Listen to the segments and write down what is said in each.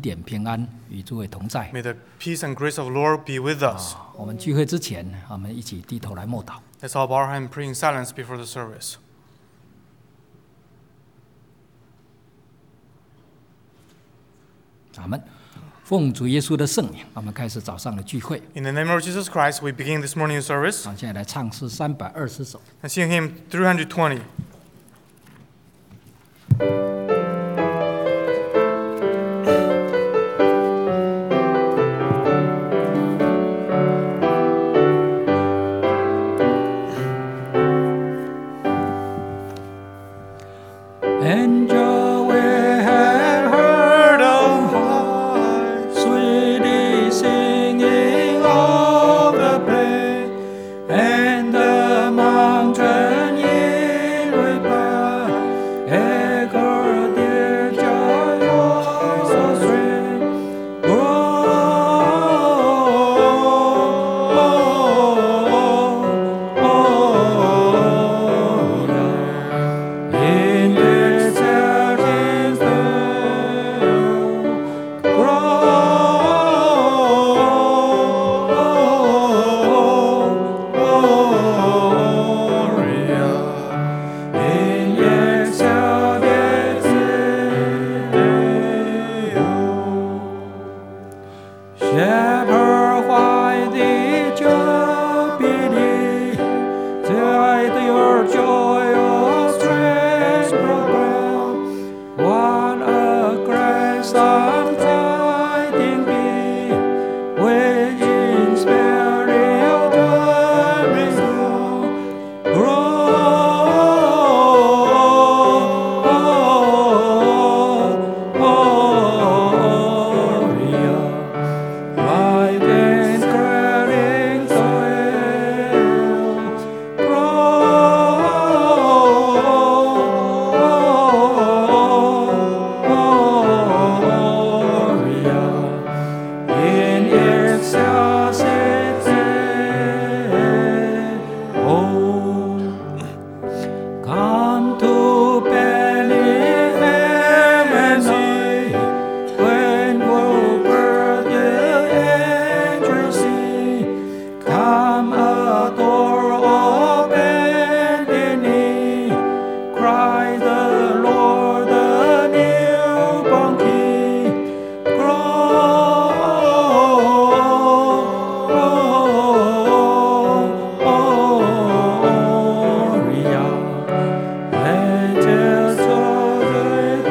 典平安与诸位同在。 May the peace and grace of the Lord be with us. 我们聚会之前，我们一起低头来默祷。 Let's all bow our head and pray in silence before the service. 阿们。奉主耶稣的圣名，我们开始早上的聚会。 In the name of Jesus Christ, we begin this morning's service 现在来唱诗320首。 and sing hymn 320. And we have heard of sweet singing of the plain, and the mountain in reply echo their joyous strain. In this certain Gloria in excelsis Deo. Shepherd, why did you pity? Tide your joyous strength proclaim. What a grace unfading be, which in spirit brings Gloria. Light and clearing Gloria in excelsis Deo. Come to Bethlehem and see, when will birth the angels sing. Come adore, O bended knee, cry the Lord, the newborn King. Gloria. Angels of the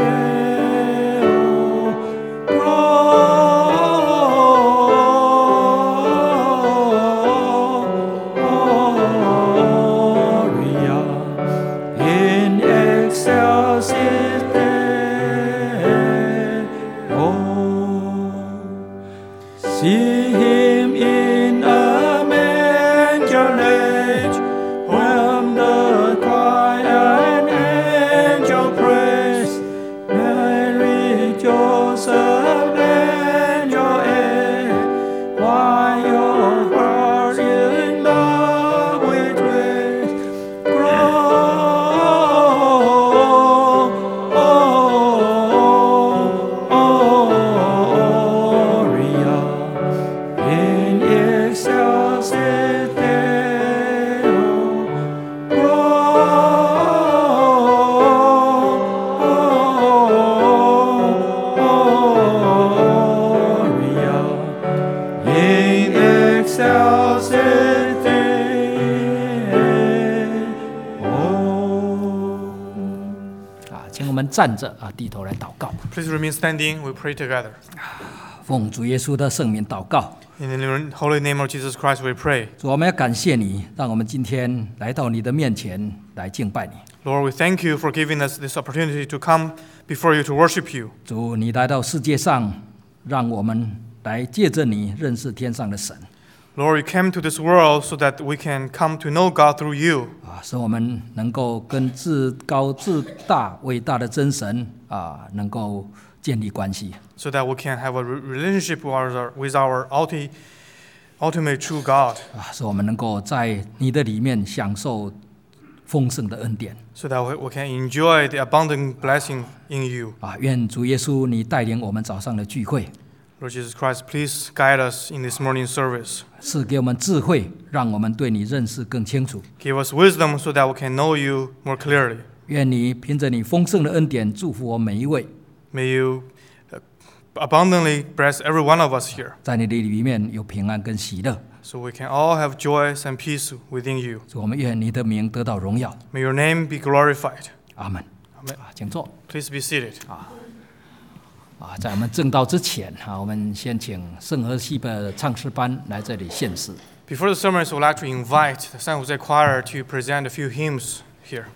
Gloria in excelsis Deo. See him in a manger laid, when the choir and angel praise. Mary, Joseph, and your aid, why your heart in love with grace. Gloria in excelsis Deo. Gloria in excelsis Deo. 请我们站着低头来祷告。 Please remain standing. We pray together. 奉主耶稣的圣名祷告。 In the holy name of Jesus Christ, we pray. 主，我们要感谢你，让我们今天来到你的面前来敬拜你。 Lord, we thank you for giving us this opportunity to come before you to worship you. 主，你来到世界上，让我们来借着你认识天上的神。 Lord, you came to this world so that we can come to know God through you. 使我们能够跟至高至大伟大的真神能够建立关系。 So that we can have a relationship with our ultimate true God. 使我们能够在你的里面享受丰盛的恩典 so that we can enjoy the abundant blessing in you. 啊！愿主耶稣你带领我们早上的聚会， Lord Jesus Christ, please guide us in this morning service. 赐给我们智慧，让我们对你认识更清楚。 Give us wisdom so that we can know you more clearly. 愿你凭着你丰盛的恩典祝福我每一位， May you abundantly bless every one of us here, 在你的里面有平安跟喜乐。 so we can all have joy and peace within you. 主，我们愿你的名得到荣耀。 May your name be glorified. 阿门。 Amen. 啊，请坐。 Please be seated. 在我们正道之前，我们先请圣和西的唱诗班来这里献诗。 Before the sermon, I would like to invite the San Jose Choir to present a few hymns here.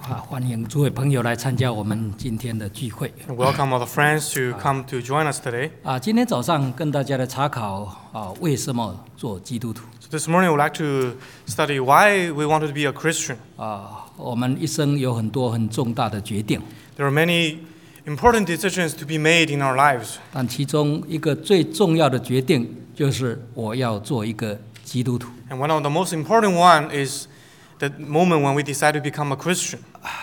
欢迎诸位朋友来参加我们今天的聚会。 Welcome all the friends to come to join us today. 今天早上跟大家来查考为什么做基督徒。 So this morning, we'd like to study why we wanted to be a Christian. 我们一生有很多很重大的决定， There are many important decisions to be made in our lives. 但其中一个最重要的决定就是我要做一个基督徒。 And one of the most important one is the moment when we decide to become a Christian.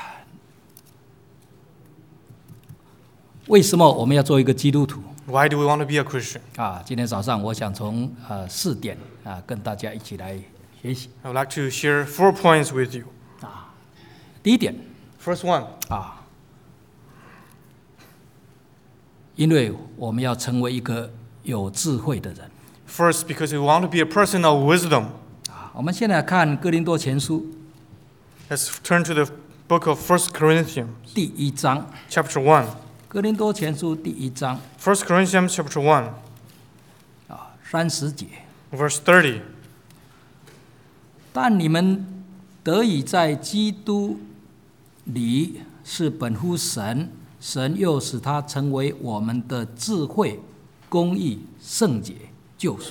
为什么我们要做一个基督徒？ Why do we want to be a Christian? 今天早上我想从4点跟大家一起来学习。 I would like to share 4 points with you. 第一点 First one, 因为我们要成为一个有智慧的人。 first, because we want to be a person of wisdom. 我们现在看哥林多前书 Let's turn to the book of 1 Corinthians, 第1章， chapter 1. 哥林多前书第1章 1 Corinthians, chapter 1, 30节。 verse 30. 但你们得以在基督里是本乎神，神又使他成为我们的智慧、公义、圣洁、救赎。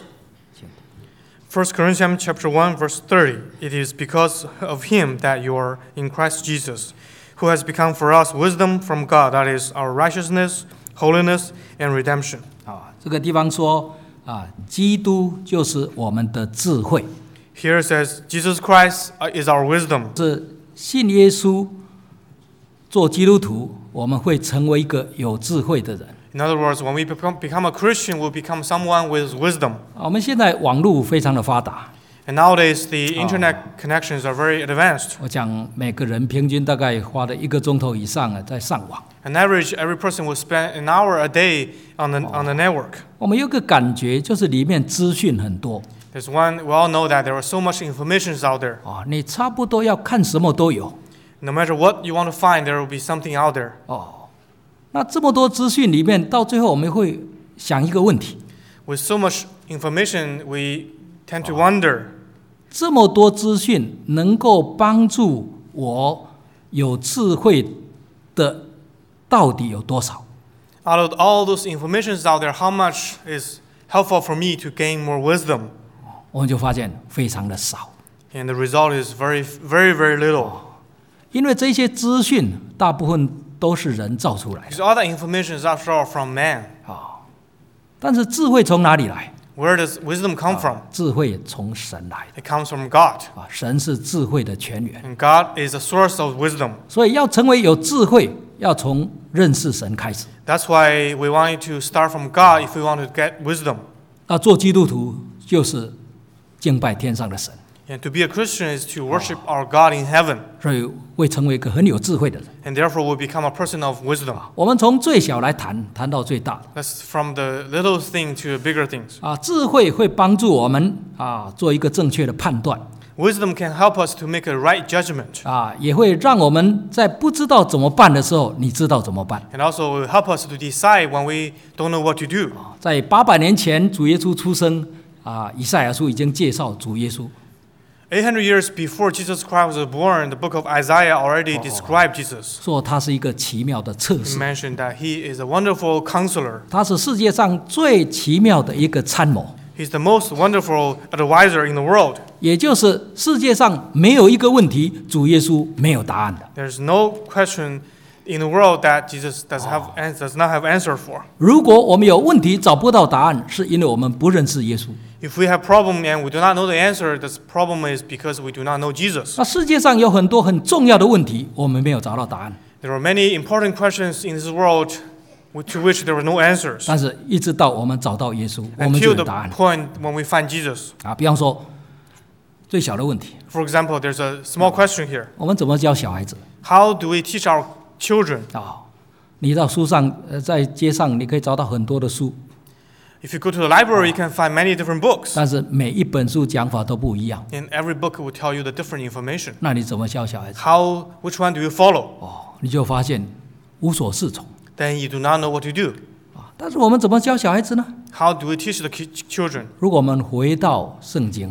1 Corinthians chapter 1, verse 30. It is because of him that you are in Christ Jesus, who has become for us wisdom from God, that is our righteousness, holiness, and redemption. 这个地方说基督就是我们的智慧， Here it says, Jesus Christ is our wisdom. 是信耶稣做基督徒，我们会成为一个有智慧的人。 In other words, when we become a Christian, we'll become someone with wisdom. 我们现在网络非常的发达， And nowadays, the internet connections are very advanced. 我讲每个人平均大概花了1个钟头以上在上网。 On average, every person will spend an hour a day on the network. 我们有个感觉，就是里面资讯很多 There's one, we all know that there are so much information out there. 你差不多要看什么都有 No matter what you want to find, there will be something out there. 那这么多资讯里面，到最后我们会想一个问题： With so much information, we tend to wonder, 这么多资讯能够帮助我有智慧的到底有多少？ out of all those informations out there, how much is helpful for me to gain more wisdom? 我们就发现非常的少， And the result is very, very, very little. 因为这些资讯大部分都是人造出来的。 Because all that information is after all from man. 但是智慧从哪里来？ Where does wisdom come from? 智慧从神来的 It comes from God. 神是智慧的泉源。 And God is the source of wisdom. 所以要成为有智慧，要从认识神开始。 That's why we want to start from God if we want to get wisdom. 那做基督徒就是敬拜天上的神， And to be a Christian is to worship our God in heaven. 所以会成为一个很有智慧的人。 And therefore will become a person of wisdom. 我们从最小来谈到最大 That's from the little thing to the bigger things. 智慧会帮助我们做一个正确的判断 Wisdom can help us to make a right judgment. 也会让我们在不知道怎么办的时候，你知道怎么办。 And also will help us to decide when we don't know what to do. 在800年前，主耶稣出生以赛亚书已经介绍主耶稣。 800 years before Jesus Christ was born, the book of Isaiah already described Jesus. 说他是一个奇妙的策 He 士， mentioned that he is a wonderful counselor. 他是世界上最奇妙的一个参谋， He's the most wonderful advisor in the world. 也就是世界上没有一个问题，主耶稣没有答案的。 There's no question in the world that Jesus does not have answer for. 如果我们有问题找不到答案，是因为我们不认识耶稣。 If we have problem and we do not know the answer, the problem is because we do not know Jesus. 那世界上有很多很重要的问题，我们没有找到答案， There are many important questions in this world to which there were no answers. 但是一直到我们找到耶稣，我们就 Until 有 the 答案 point when we find Jesus. 比方说，最小的问题， For example, there's a small question here. 我们怎么教小孩子 How do we teach our children? 你到书上，在街上你可以找到很多的书， If you go to the library, you can find many different books. 但是每一本书讲法都不一样。 And every book will tell you the different information. 那你怎么教小孩子？ Which one do you follow? 你就发现无所适从。 Then you do not know what to do. 但是我们怎么教小孩子呢？ How do we teach the children? 如果我们回到圣经，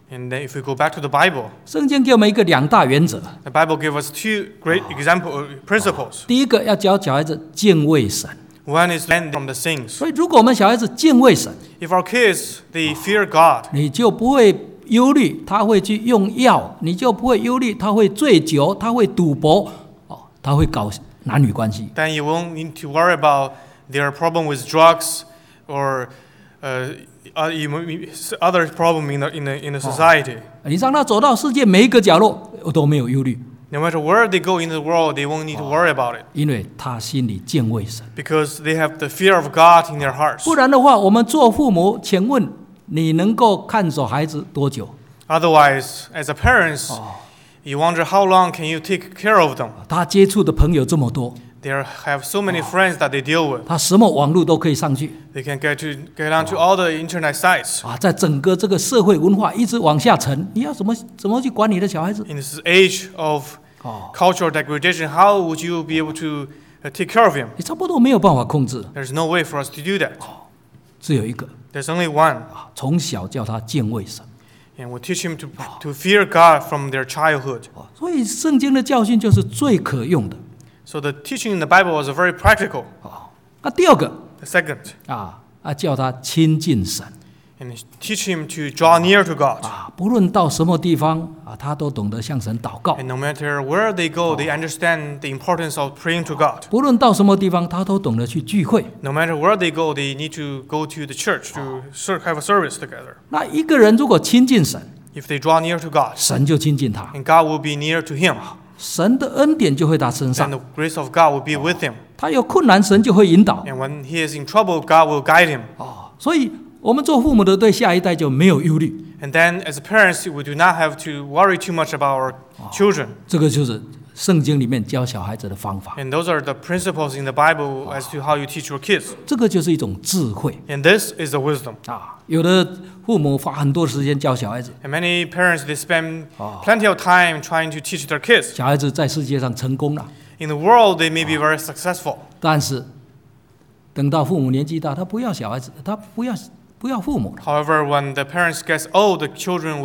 And then if we go back to the Bible, 圣经给我们一个2大原则。 the Bible gives us two great principles. 第一个要教小孩子敬畏神， One is learn from the things. 所以如果我们小孩子敬畏神， If our kids, they fear God, 你就不会忧虑他会去用药，你就不会忧虑他会醉酒，他会赌博，他会搞男女关系。 then you won't need to worry about their problem with drugs or other problem in the society. 你让他走到世界每一个角落，我都没有忧虑， No matter where they go in the world, they won't need to worry about it 因为他心里敬畏神。 because they have the fear of God in their hearts. 不然的话，我们做父母，请问你能够看守孩子多久？ Otherwise, as a parents, you wonder how long can you take care of them. 他接触的朋友这么多， They have so many friends that they deal with. 他什么网络都可以上去 They can get onto all the internet sites. 在整个这个社会文化一直往下沉，你要怎么去管你的小孩子？ In this age of cultural degradation, how would you be able to take care of him? 你差不多没有办法控制， There's no way for us to do that. 只有一个， There's only one. 从小叫他敬畏神。 And we teach him to fear God from their childhood. 所以圣经的教训就是最可用的。 So the teaching in the Bible was very practical. 那第二个 The second, 叫他亲近神 and teach him to draw near to God. 不论到什么地方他都懂得向神祷告。 And no matter where they go, they understand the importance of praying to God. 不论到什么地方，他都懂得去聚会。 No matter where they go, they need to go to the church to have a service together. 那一个人如果亲近神， If they draw near to God, 神就亲近他， and God will be near to him, 神的恩典就会在他身 and 上。 the grace of God will be with him. 他有困难，神就会引导。 And when he is in trouble, God will guide him. 所以，我们做父母的对下一代就没有忧虑。 And then, as parents, we do not have to worry too much about our children. 这个就是圣经里面教小孩子的方法。 And those are the principles in the Bible as to how you teach your kids. 这个就是一种智慧 And this is the wisdom. 有的父母花很多时间教小孩子， And many parents, they spend plenty of time trying to teach their kids. 小孩子在世界上成功了， In the world, they may be very successful. 但是等到父母年纪大，他不要小孩子，他不要父母了。 However, when the parents get old, the children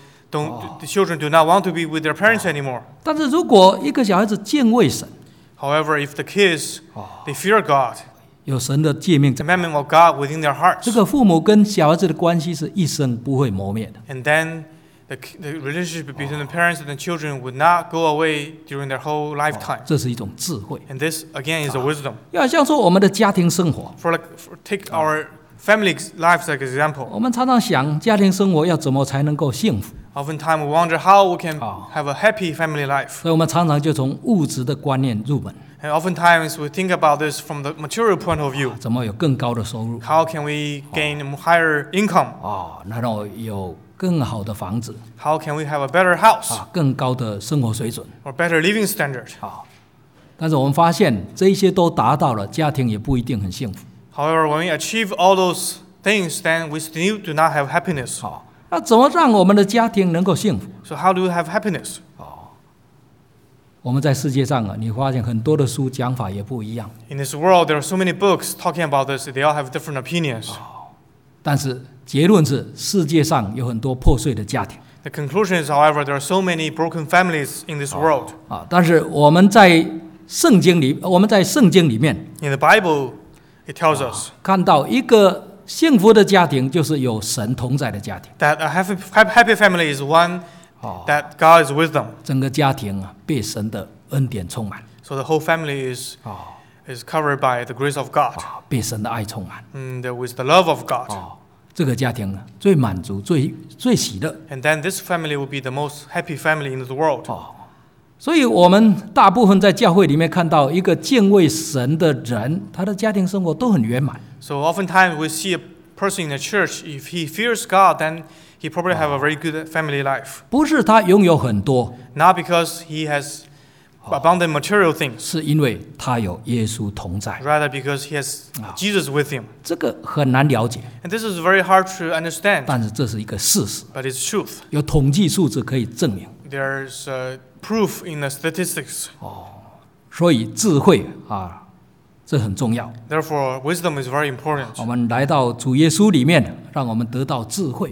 do not want to be with their parents anymore. 但是如果一个小孩子敬畏神， However, if the kids, they fear God, 有神的诫命 the commandment of God within their hearts, 这个父母跟小孩子的关系是一生不会磨灭的。 and then the relationship between the parents and the children would not go away during their whole lifetime. 这是一种智慧。 And this, again, is a wisdom. 要像说我们的家庭生活， Take our family lives like example. 我们常常想家庭生活要怎么才能够幸福， Oftentimes we wonder how we can have a happy family life. 所以我们常常就从物质的观念入门， And oftentimes we think about this from the material point of view. 怎么有更高的收入 How can we gain higher income? 然后有更好的房子 How can we have a better house 更高的生活水准 or better living standard? 但是我们发现这一些都达到了，家庭也不一定很幸福。 However, when we achieve all those things, then we still do not have happiness. 那怎么让我们的家庭能够幸福？ So how do we have happiness? 我们在世界上你发现很多的书讲法也不一样， In this world, there are so many books talking about this. They all have different opinions. 但是结论是世界上有很多破碎的家庭 The conclusion is, however, there are so many broken families in this world. 但是我们在圣经里面 In the Bible, it tells us 看到一个幸福的家庭就是有神同在的家庭， that a happy family is one that God is with them. 整个家庭被神的恩典充满， So the whole family is covered by the grace of God, 被神的爱充满， and with the love of God. 这个家庭最满足、最喜乐。 And then this family will be the most happy family in the world. 所以我们大部分在教会里面看到一个敬畏神的人，他的家庭生活都很圆满。 So oftentimes we see a person in the church, if he fears God, then he probably have a very good family life. 不是他拥有很多， Not because he has abundant material things, 是因为他有耶稣同在。 rather because he has Jesus with him. 这个很难了解， And this is very hard to understand, 但是这是一个事实， but it's truth. 有统计数字可以证明。 There's proof in the statistics. 所以智慧这很重要。 Therefore, wisdom is very important. 我们来到主耶稣里面，让我们得到智慧。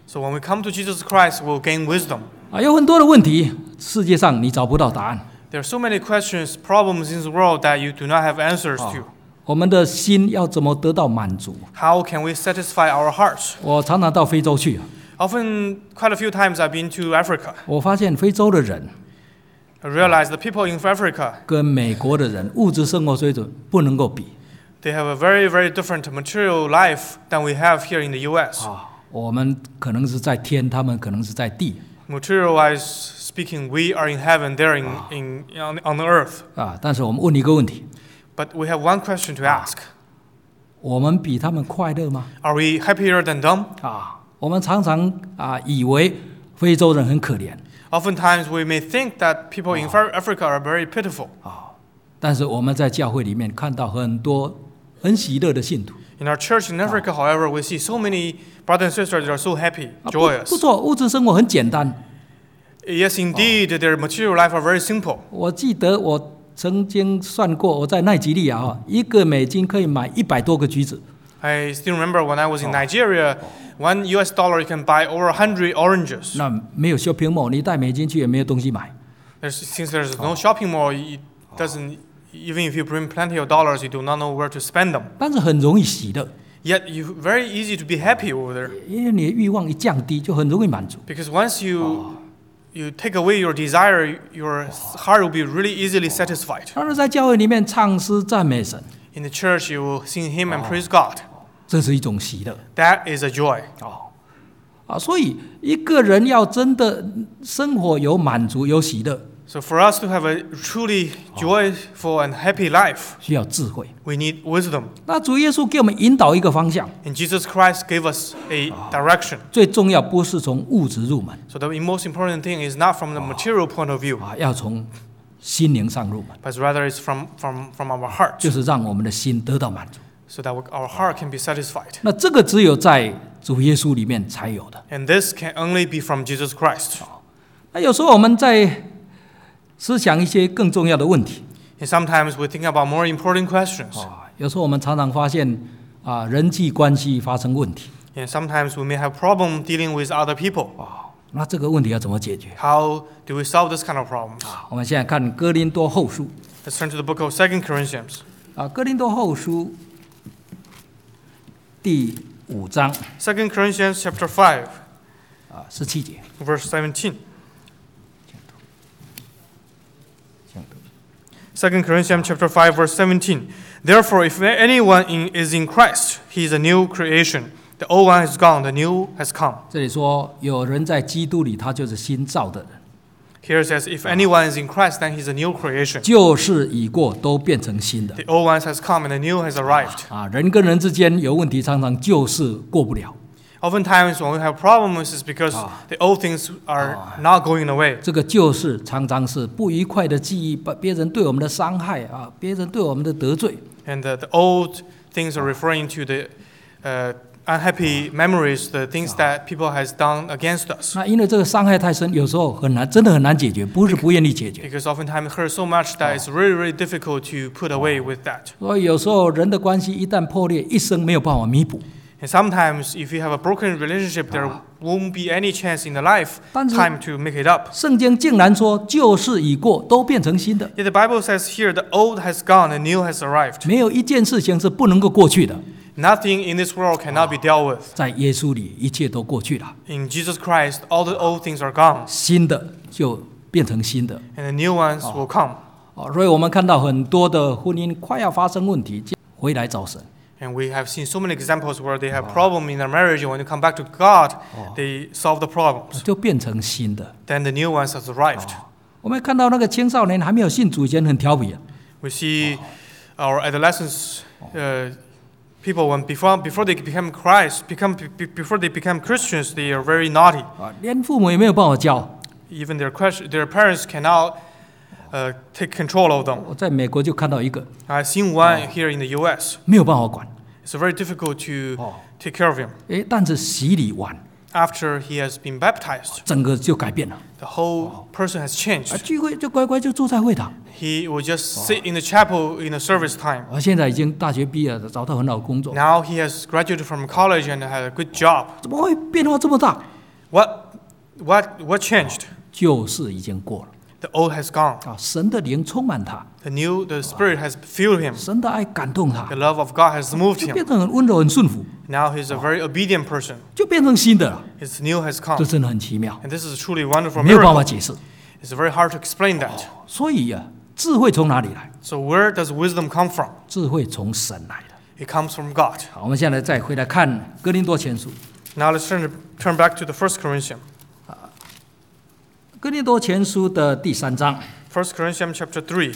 So when we come to Jesus Christ, we'll gain wisdom. 有很多的问题，世界上你找不到答案。 There are so many questions, problems in the world that you do not have answers to. 我们的心要怎么得到满足？ How can we satisfy our hearts? 我常常到非洲去， Often, quite a few times I've been to Africa. 我发现非洲的人 I realize the people in Africa, 跟美国的人物质生活水准不能够比。 they have a very, very different material life than we have here in the U.S. 我们可能是在天，他们可能是在地。 Material-wise speaking, we are in heaven, they're on the earth. 但是我们问一个问题： But we have one question to ask. 我们比他们快乐吗？ Are we happier than them? 我们常常以为非洲人很可怜， Oftentimes we may think that people in Africa are very pitiful. 但是我们在教会里面看到很多很喜乐的信徒。 In our church in Africa, however, we see so many brothers and sisters that are so happy, 不 joyous. 错，物质生活很简单。 Yes, indeed, their material life are very simple. 我记得我曾经算过，我在奈及利亚$1可以买100多个橘子。 I still remember when I was in Nigeria, $1 you can buy over 100 oranges. 那没有 shopping mall， 你带美金去也没有东西买。 Since there's no shopping mall, it doesn't. Even if you bring plenty of dollars, you do not know where to spend them. 但是很容易喜乐， Yet, you very easy to be happy over there. 因为你的欲望一降低，就很容易满足。 Because once you take away your desire, your heart will be really easily satisfied. 当然，在教会里面唱诗赞美神， In the church, you will sing hymn and praise God. 这是一种喜乐。 That is a joy. 所以一个人要真的生活有满足、有喜乐， So for us to have a truly joyful and happy life, 需要智慧。 we need wisdom. 那主耶稣给我们引导一个方向， And Jesus Christ gave us a direction. 最重要不是从物质入门， So the most important thing is not from the material point of view, 要从心灵上入门， but rather it's from our heart, 就是让我们的心得到满足。 so that our heart can be satisfied. 那这个只有在主耶稣里面才有的。 And this can only be from Jesus Christ. 那有时候我们在思想一些更重要的问题， And sometimes we think about more important questions. 有时候我们常常发现人际关系发生问题， And sometimes we may have problem dealing with other people. 那这个问题要怎么解决？ How do we solve this kind of problems? 我们现在看哥林多后书 Let's turn to the book of 2 Corinthians. 哥林多后书第5章 2 Corinthians chapter 5, 17节。 verse 17. 2 Corinthians chapter 5, verse 17. Therefore, if anyone is in Christ, he is a new creation. The old one is gone, the new has come. 这里说有人在基督里，他就是新造的人， Here it says, if anyone is in Christ, then he's a new creation. 旧事已过，都变成新的。 The old one has come and the new has arrived. 人跟人之间有问题，常常旧事过不了。 Oftentimes, when we have problems, it's because the old things are not going away. 这个旧事常常是不愉快的记忆，别人对我们的伤害别人对我们的得罪。 And the old things are referring to the unhappy memories, the things that people has done against us. 那因为这个伤害太深，有时候很难，真的很难解决，不是不愿意解决。 Because oftentimes it hurts so much that it's really, really difficult to put away with that. 所以有时候人的关系一旦破裂，一生没有办法弥补。 And sometimes, if you have a broken relationship, there won't be any chance in the lifetime to make it up. 圣经竟然说旧事已过，都变成新的， Yet the Bible says here, the old has gone, the new has arrived. 没有一件事情是不能够过去的。 Nothing in this world cannot be dealt with. 在耶稣里，一切都过去了， In Jesus Christ, all the old things are gone, 新的就变成新的。 and the new ones will come. 所以我们看到很多的婚姻快要发生问题，回来找神。 And we have seen so many examples where they have problem in their marriage, and when they come back to God, they solve the problems. 就变成新的。 Then the new ones has arrived. 我们看到那个青少年还没有信主以前很调皮 We see our adolescents, people when before they become before they become Christians, they are very naughty. 连父母也没有办法教。 Even their parents cannot take control of them. 我在美国就看到一个 I've seen one here in the U.S. 没有办法管， It's very difficult to take care of him. 但是洗礼完， After he has been baptized, 整个就改变了。 the whole person has changed. 聚会就乖乖就住在会堂。 He will just sit in the chapel in the service time. 现在已经大学毕业了，找到很好的工作。 Now he has graduated from college and had a good job. 怎么会变化这么大？ What changed? 旧事已经过了 The old has gone. 啊，神的灵充满他， The Spirit has filled him. 神的爱感动他 The，love of God has moved 就 him. 变成很温柔、很顺服， Now he's a very obedient person. 就变成新的了。 His new has come. 这真的很奇妙， And this is a truly wonderful 没有办法 miracle. 解释。 It's very hard to explain that. 所以啊，智慧从哪里来？ So where does wisdom come from? 智慧从神来的。 It comes from God. 好，我们现在再回来看哥林多前书。 Now let's turn back to the First Corinthians. 哥林多前书的第3章 First Corinthians chapter 3,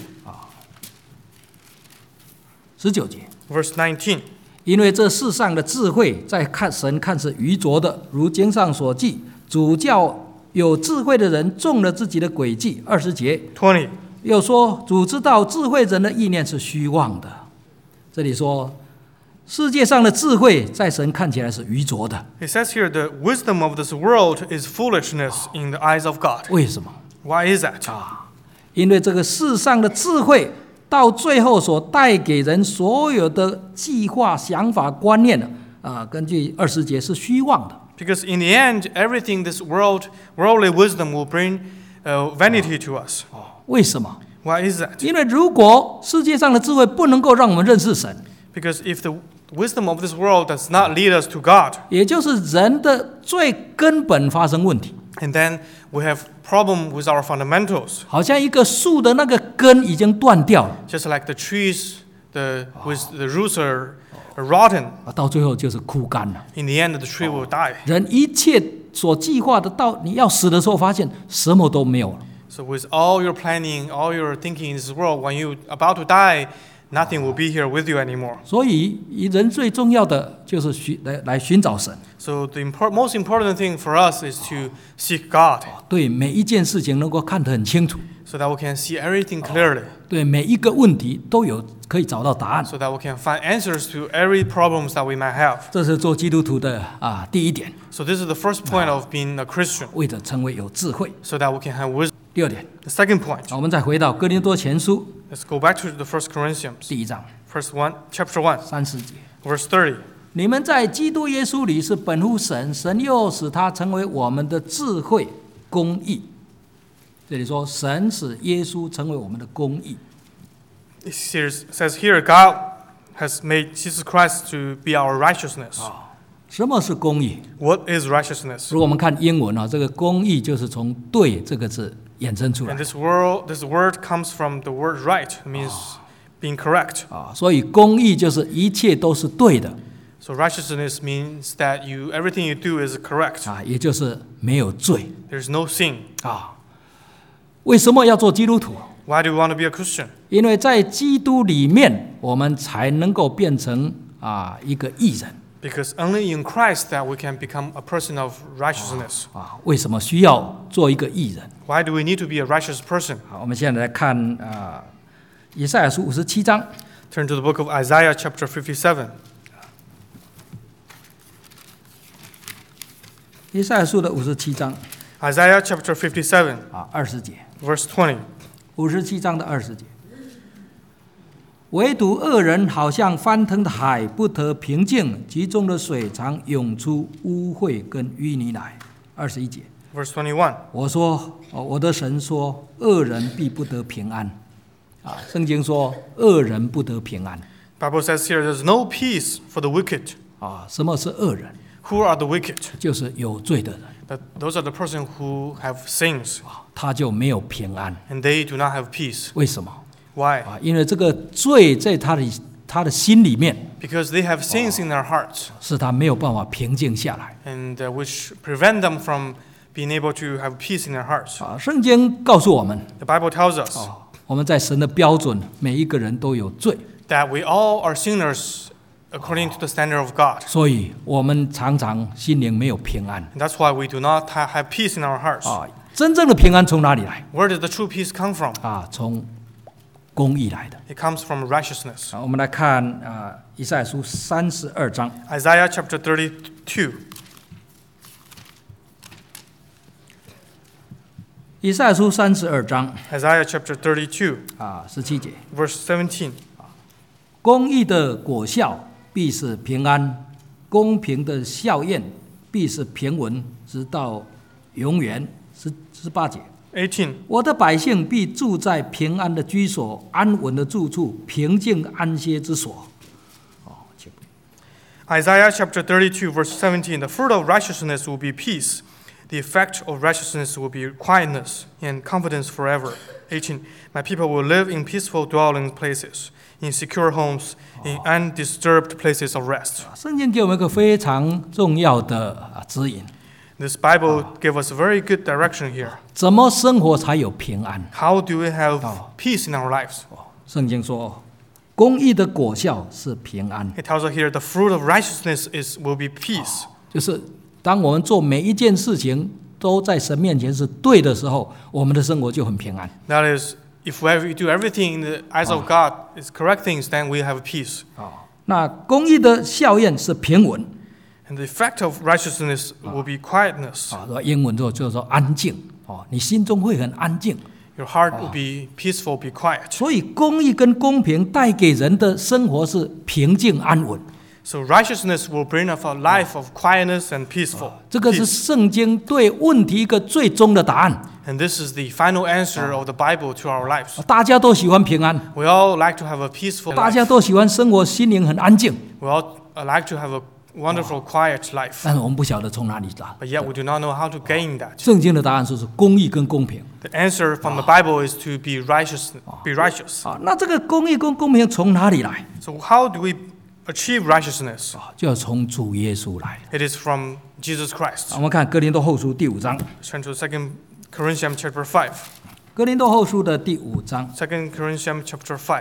19节， verse 19. 因为这世上的智慧，在神看是愚拙的，如经上所记，主叫有智慧的人中了自己的诡计。20节 20. 又说，主知道智慧人的意念是虚妄的。这里说，世界上的智慧在神看起来是愚拙的， It says here, the wisdom of this world is foolishness in the eyes of God. 为什么？ Why is that? 因为这个世上的智慧，到最后所带给人所有的计划、想法、观念根据20节是虚妄的。 Because in the end, everything this worldly wisdom will bring vanity to us. 为什么？ Why is that? 因为如果世界上的智慧不能够让我们认识神， Because if the wisdom of this world does not lead us to God, 也就是人的最根本发生问题， and then we have problem with our fundamentals. 好像一个树的那个根已经断掉了， Just like the trees, with the roots are rotten, 到最后就是枯干了。 in the end the tree will die. 人一切所计划的，到你要死的时候，发现什么都没有了。 So with all your planning, all your thinking in this world, when you're about to die, nothing will be here with you anymore. 所以，人最重要的就是来寻找神， So the most important thing for us is to seek God, 对每一件事情能够看得很清楚， so that we can see everything clearly, 对每一个问题都可以找到答案。 so that we can find answers to every problems that we might have. 这是做基督徒的第一点， So this is the first point of being a Christian, 为着成为有智慧。 so that we can have wisdom. 第二点， The second point, 我们再回到哥林多前书 let's go back to the First Corinthians, 第1章 chapter 1, 30节。 verse 30. 你们在基督耶稣里是本乎神，神又使他成为我们的智慧、公义。这里说，神使耶稣成为我们的公义。 It says here, God has made Jesus Christ to be our righteousness. 什么是公义？ What is righteousness? 如果我们看英文这个公义就是从“对”这个字衍生出来 And this word comes from the word right. It means being correct. 所以公义就是一切都是对的 So righteousness means that everything you do is correct. 也就是没有罪 There's no sin. 为什么要做基督徒？ Why do you want to be a Christian? 因为在基督里面，我们才能够变成一个义人 Because only in Christ that we can become a person of righteousness. 为什么需要做一个义人？ Why do we need to be a righteous person? 好，我们现在来看以赛亚书57章。 Turn to the book of Isaiah chapter 57. 以赛亚书的57章 Isaiah chapter 57, 20节， verse 20. 57章的20节。唯独恶人好像翻腾的海，不得平静，其中的水常涌出污秽跟淤泥来。21节， Verse 21. 我说，我的神说，恶人必不得平安。圣经说，恶人不得平安。 Bible says here, there's no peace for the wicked. 什么是恶人？ Who are the wicked? 就是有罪的人， Those are the person who have sins, 他就没有平安。 and they do not have peace. 为什么？ Why? 因为这个罪在他的心里面， Because they have sins in their hearts, 使他没有办法平静下来。 and which prevent them from being able to have peace in their hearts. 圣经告诉我们， The Bible tells us 我们在神的标准，每一个人都有罪， that we all are sinners according to the standard of God. 所以我们常常心灵没有平安。 And that's why we do not have peace in our hearts. 真正的平安从哪里来？ Where does the true peace come from? 从公义来的。 It comes from righteousness. 我们来看以赛亚书32章。 Isaiah chapter 32. 以赛亚书32章 Isaiah chapter 32, 17节， verse 17. 公义的果效必是平安，公平的效验必是平稳，直到永远。18节， 18. 我的百姓必住在平安的居所，安稳的住处，平静安歇之所。 Isaiah chapter 32, verse 17. The fruit of righteousness will be peace. The effect of righteousness will be quietness and confidence forever. 18. My people will live in peaceful dwelling places, in secure homes, in undisturbed places of rest. 圣经给我们一个非常重要的指引， This Bible gave us a very good direction here. 怎么生活才有平安？ How do we have peace in our lives? 圣经说，公义的果效是平安， It tells us here the fruit of righteousness will be peace. 就是当我们做每一件事情都在神面前是对的时候，我们的生活就很平安。 That is, if we do everything in the eyes of God is correct things, then we have peace. 那公义的效验是平稳， And the effect of righteousness will be quietness. 英文就是说安静，你心中会很安静。 Your heart will be peaceful, be quiet. 所以公义跟公平带给人的生活是平静安稳。 So righteousness will bring us a life of quietness and peaceful. 这个是圣经对问题一个最终的答案。 And this is the final answer of the Bible to our lives. 大家都喜欢平安， We all like to have a peaceful 大 life. 家都喜欢生活心灵很安静， We all like to have a wonderful, quiet life. 但是我们不晓得从哪里来。 But yet we do not know how to gain that. 圣经的答案是公义跟公平。 The answer from the Bible is to be righteous. Be righteous. 那这个公义跟公平从哪里来？ So how do we achieve righteousness? 就要从主耶稣来。 It is from Jesus Christ. 我们看哥林多后书第5章， Turn to 2 Corinthians chapter 5. 哥林多后书的第5章 2 Corinthians chapter 5,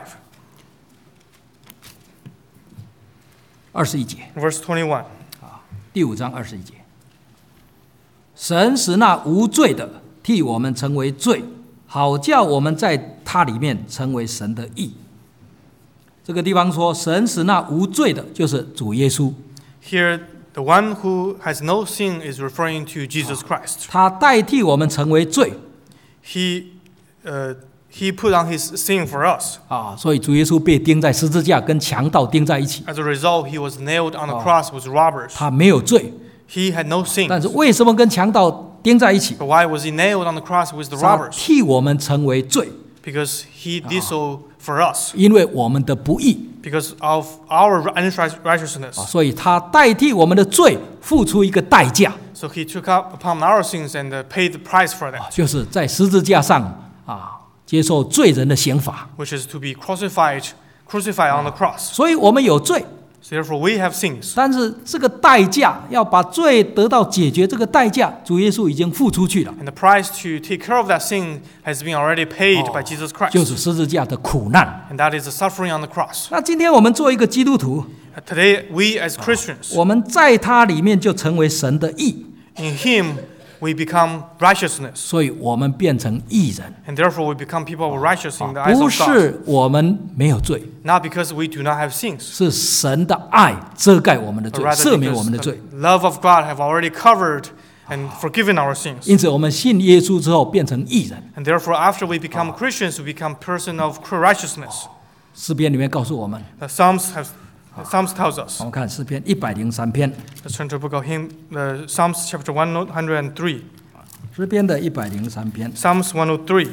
21节， verse 21. 第5章21节，神使那无罪的替我们成为罪，好叫我们在他里面成为神的义。这个地方说，神使那无罪的，就是主耶稣， Here, the one who has no sin is referring to Jesus Christ. 他代替我们成为罪 He put on his sin for us. 所以主耶稣被钉在十字架，跟强盗钉在一起。 As a result, he was nailed on the cross with robbers. 他没有罪， He had no sin. 但是为什么跟强盗钉在一起？ But why was he nailed on the cross with the 他 robbers? 替我们成为罪， Because he did so for us. 因为我们的不义， Because of our unrighteousness. 所以他代替我们的罪付出一个代价， So he took up upon our sins and paid the price for that, 就是在十字架上接受罪人的刑罚。 which is to be crucified on the cross. 所以我们有罪， So therefore, we have sins. 但是这个代价要把罪得到解决，这个代价主耶稣已经付出去了， And the price to take care of that sin has been already paid by Jesus 就 Christ. 是十字架的苦难。 And that is the suffering on the cross. 那今天我们做一个基督徒， Today, we as Christians, 我们在他里面就成为神的义， in Him, we become righteousness. 所以我们变成义人， And therefore, we become people who are righteous in the eyes 不 of God. 是我们没有罪， Not because we do not have sins, 是神的爱遮盖我们的 but 罪， rather 赦免我们的 because 罪。 the love of God have already covered and forgiven our sins. 因此，我们信耶稣之后变成义人。 And therefore, after we become Christians, we become person of righteousness. 诗篇里面告诉我们， The Psalms tells us. 我们看诗篇103篇， Let's turn to the book of Psalms chapter 103. 诗篇的103篇， Psalms 103.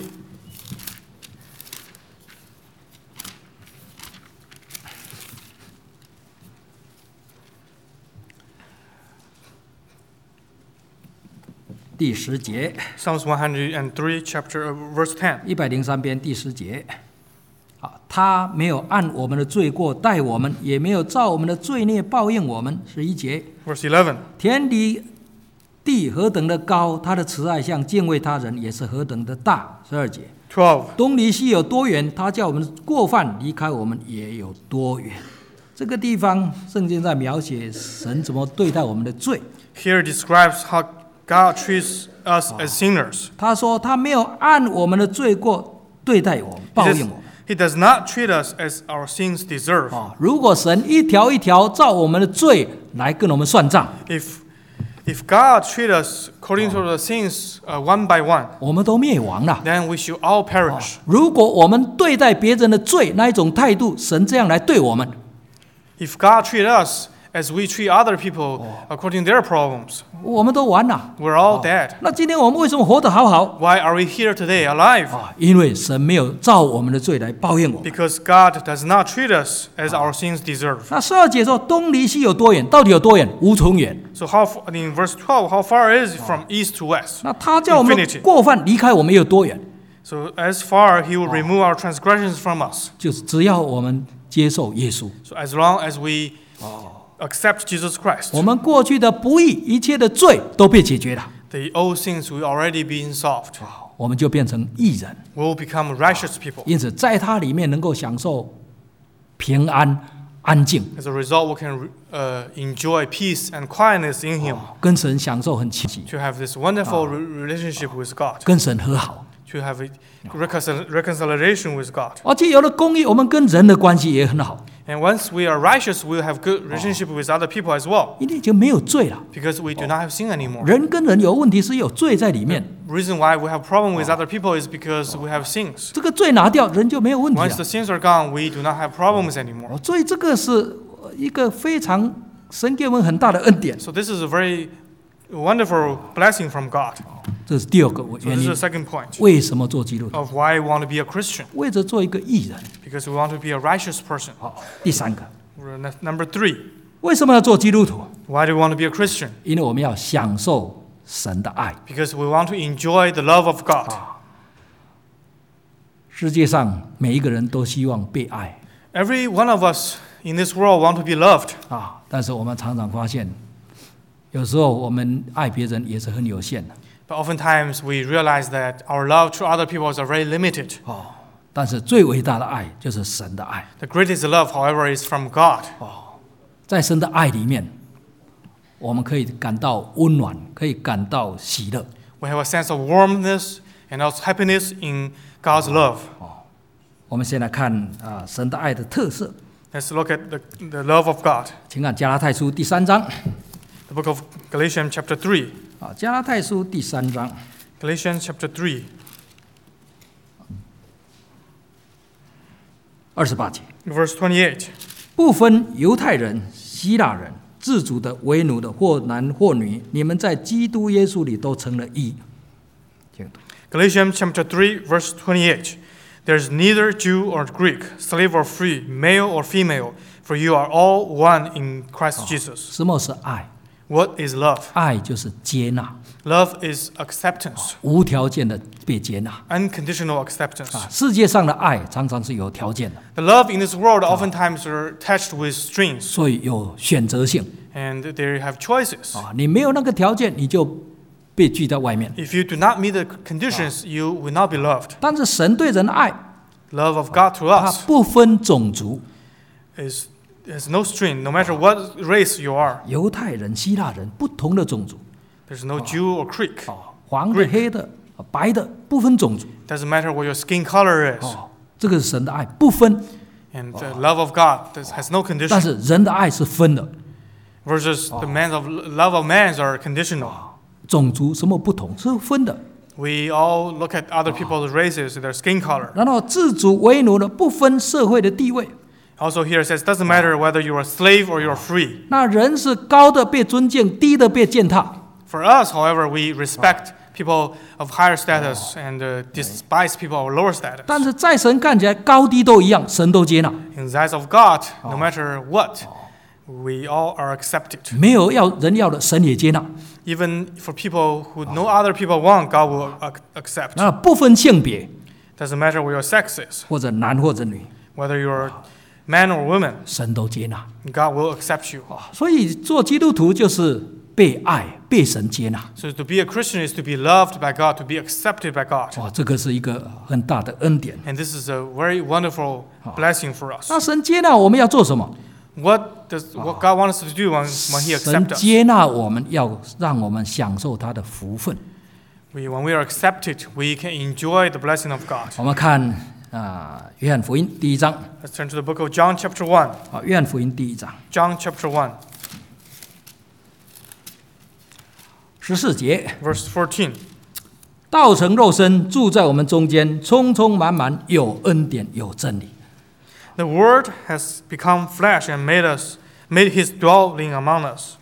第10节， Psalms 103, verse 10. 103篇第10节。他没有按我们的罪过待我们，也没有照我们的罪孽报应我们。11节， Verse 11. 天地何等的高，他的慈爱像敬畏他人也是何等的大。12节， 12. 东离西有多远，他叫我们过犯离开我们也有多远。这个地方圣经在描写神怎么对待我们的罪。 Here describes how God treats us as sinners. 他说他没有按我们的罪过对待我们，报应我们。 He does not treat us as our sins deserve. 如果神一条一条照我们的罪来跟我们算账， If God treat us according to the sins one by one, 我们都灭亡了。 then we should all perish. 如果我们对待别人的罪那一种态度，神这样来对我们， If God treat us as we treat other people according to their problems. 我们都完了。 We're all dead. 那今天我们为什么活得好好？ Why are we here today alive? 因为神没有照我们的罪来报应我们。 Because God does not treat us as our sins deserve. 那12节说东离西有多远？到底有多远？无穷远。 So in verse 12, how far is it from east to west? 那他叫我们 Infinity. 过犯离开我们有多远？ So as far He will remove our transgressions from us. 就是只要我们接受耶稣， So as long as we accept Jesus Christ, 我们过去的不义、一切的罪都被解决了， the old sins will already be solved. 我们就变成义人。 We will become righteous people. 因此，在他里面能够享受平安、安静， As a result, we can enjoy peace and quietness in Him. 跟神享受很奇迹， To have this wonderful relationship with God. 跟神和好。 To have a reconciliation with God. 而且有了公义，我们跟人的关系也很好， And once we are righteous, we will have good relationship with other people as well. 因为已经没有罪了。 Because we do not have sin anymore. 人跟人有问题是有罪在里面， Reason why we have problem with other people is because we have sins. 这个罪拿掉，人就没有问题 Once 了 the。sins are gone, we do not have problems anymore. 所以这个是一个非常神给我们很大的恩典， So this is a very wonderful blessing from God. 这是第二个 So 原 this 因 is。the second point 为什么做基督徒？ of why we want to be a Christian. 为着做一个义人。 Because we want to be a righteous person. 好，第三个， Number 3, 为什么要做基督徒？ why do we want to be a Christian? 因为我们要享受神的爱。 Because we want to enjoy the love of God. 世界上每一个人都希望被爱 Every one of us in this world want to be loved. 啊，但是我们常常发现，有时候我们爱别人也是很有限的 But oftentimes we realize that our love to other people is very limited. 哦。但是最伟大的爱就是神的爱， The greatest love, however, is from God. 在神的爱里面，我们可以感到温暖，可以感到喜乐。 We have a sense of warmness and also happiness in God's love. 我们先来看神的爱的特色， Let's look at the love of God. 请看加拉太书第3章 The book of Galatians chapter 3. 啊，加拉太书第3章 Galatians chapter 3, 28节， verse 28. 不分犹太人、希腊人，自主的、为奴的，或男或女，你们在基督耶稣里都成了一。请读 Galatians chapter 3, verse 28. There's neither Jew or Greek, slave or free, male or female, for you are all one in Christ Jesus. 什么是爱？ What is love? 爱就是接纳， Love is acceptance, 无条件的被接纳。 unconditional acceptance. 世界上的爱常常是有条件的， The love in this world oftentimes are attached with strings, 所以有选择性 and they have choices. 啊。你没有那个条件，你就被拒在外面。 If you do not meet the conditions, you will not be loved. 但是神对人的爱， Love of God to 它 us 不分种族， has no string, no matter what race you are. 犹太人、希腊人，不同的种族 There's no Jew or Greek. 啊，黄的、黑的、白的，不分种族 Doesn't matter what your skin color is. 哦。这个是神的爱，不分。 And the love of God has no 但 condition. 是人的爱是分的， Versus the love of man are conditional. 种族什么不同是分的。 We all look at other people's races, their skin color. 然后自主为奴的，不分社会的地位。 Also here it says, doesn't matter whether you're a slave or you're free. 那人是高的被尊敬，低的被践踏。 For us, however, we respect people of higher status and despise people of lower status. 但是在神看起来，高低都一样，神都接纳， In the eyes of God, no matter what, we all are accepted. 没有人要的，神也接纳。 Even for people who no other people want, God will accept. 那不分性别， Doesn't matter what your sex is, 或者男或者女， whether you're man or woman, 神都接纳。 God will accept you. 所以做基督徒就是被爱、被神接纳。 So to be a Christian is to be loved by God, to be accepted by God. 哇，这个是一个很大的恩典。 And this is a very wonderful blessing for us. 那神接纳我们要做什么？ What God wants us to do when He 神 accepts us? 接纳我们，要让我们享受他的福分。 When we are accepted, we can enjoy the blessing of God. 我们看约翰福音第1章 Let's turn to the book of John chapter 1. 啊，约翰福音第1章 John chapter 1, 14节， verse 14. 道成肉身，住在我们中间，充充满满，有恩典，有真理。 The Word has become flesh and made made his dwelling among us.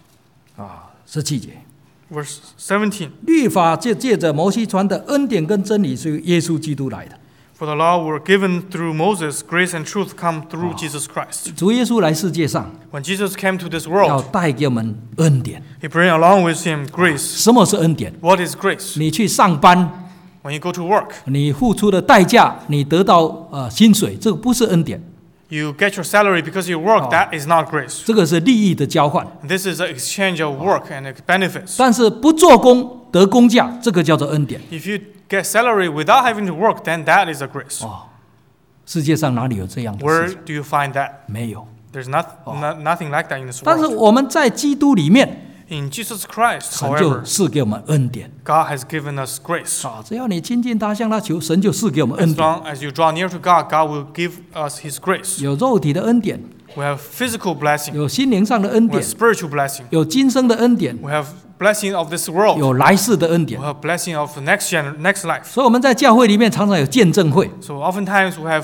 17节， Verse 17. 律法借着摩西传的恩典跟真理是耶稣基督来的。 For the law were given through Moses, grace and truth come through Jesus Christ. 主耶稣来世界上， When Jesus came to this 要 world, 带给我们恩典。 he brought along with him grace. 什么是恩典？ What is grace? 你去上班， When you go to work, 你付出的代价，你得到薪水，这个不是恩典， you get your salary because you work. That is not grace. 这个是利益的交换。 This is an exchange of work and benefits. 但是不做工得工价，这个叫做恩典。 If you get salary without having to work, then that is a grace. 世界上哪里有这样的 Where 事情？ do you find that? 没有。 There's nothing like that in this 但是 world. 我们在基督里面， In Jesus Christ, 神就 however, 赐给我们恩典。 God has given us grace. 只要你亲近他，向他求，神就赐给我们恩 As 典。 long as you draw near to God, God will give us His grace. 有肉体的恩典， We have physical blessing. 有心灵上的恩 We 典 have，spiritual blessing. 有今生的恩典， We have blessing of this world. 有来世的恩 We 典。 have blessing of the next life. 所以我们在教会里面常常有见证会。 So oftentimes we have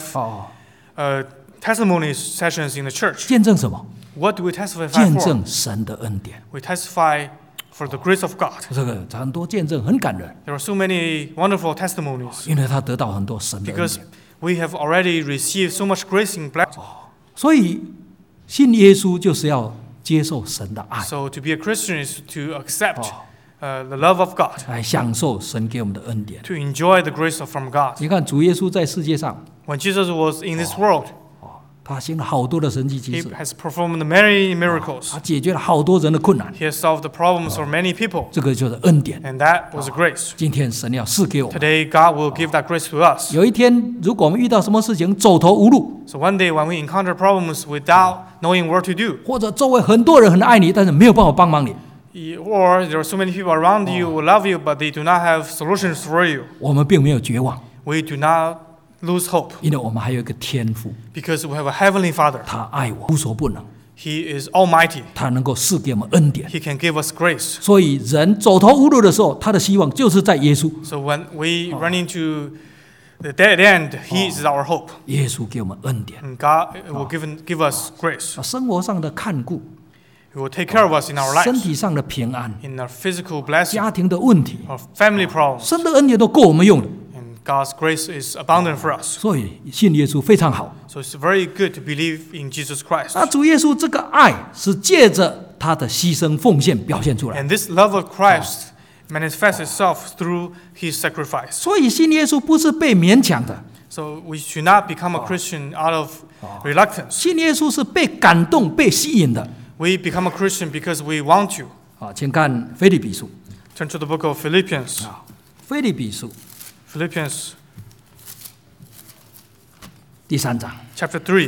testimony sessions in the church. 见证什么？ What do we testify 见 for? 证神的恩典。 We testify for the grace of God. 这个很多见证很感人， There are so many wonderful testimonies 因为他得到很多神的恩 because 典。 we have already received so much grace and blessing. 所以信耶稣就是要接受神的爱， So to be a Christian is to accept the love of God, 来享受神给我们的恩典。 to enjoy the grace from God. 你看主耶稣在世界上， When Jesus was in this world, 他行了好多的神迹奇 He 事， has performed many miracles. 他解决了好多人的困难， He has solved the problems of many people, 这个就是恩典。 and that was grace. 今天神要赐给我们。 Today, God will give that grace to us. 有一天，如果我们遇到什么事情走投无路， So one day when we encounter problems without knowing what to do, 或者周围很多人很爱你，但是没有办法帮忙你， or there are so many people around you who love you, but they do not have solutions for you, 我们并没有绝望， we do not lose hope 因为我们还有一个天父， because we have a heavenly Father. 他爱我，无所不能， He is almighty. 他能够赐给我们恩典。 He can give us grace. 所以人走投无路的时候，他的希望就是在耶稣。 So when we run into the dead end, He is our hope. 耶稣给我们恩典， And God will give us grace. 生活上的看顾， He will take care of us in our 身 lives, 体上的平安， in our physical blessing, 家庭的问题， our family problems. 神的恩典都够我们用的。 And God's grace is abundant for us. 所以信耶稣非常好。 So it's very good to believe in Jesus Christ. 那主耶稣这个爱是借着他的牺牲奉献表现出来， And this love of Christ manifests itself through His sacrifice. 所以信耶稣不是被勉强的， So we should not become a Christian out of reluctance. 信耶稣是被感动、被吸引的。 We become a Christian because we want to. 请看腓立比书， Turn to the book of Philippians. 腓立比书 Philippians 第3章 chapter 3,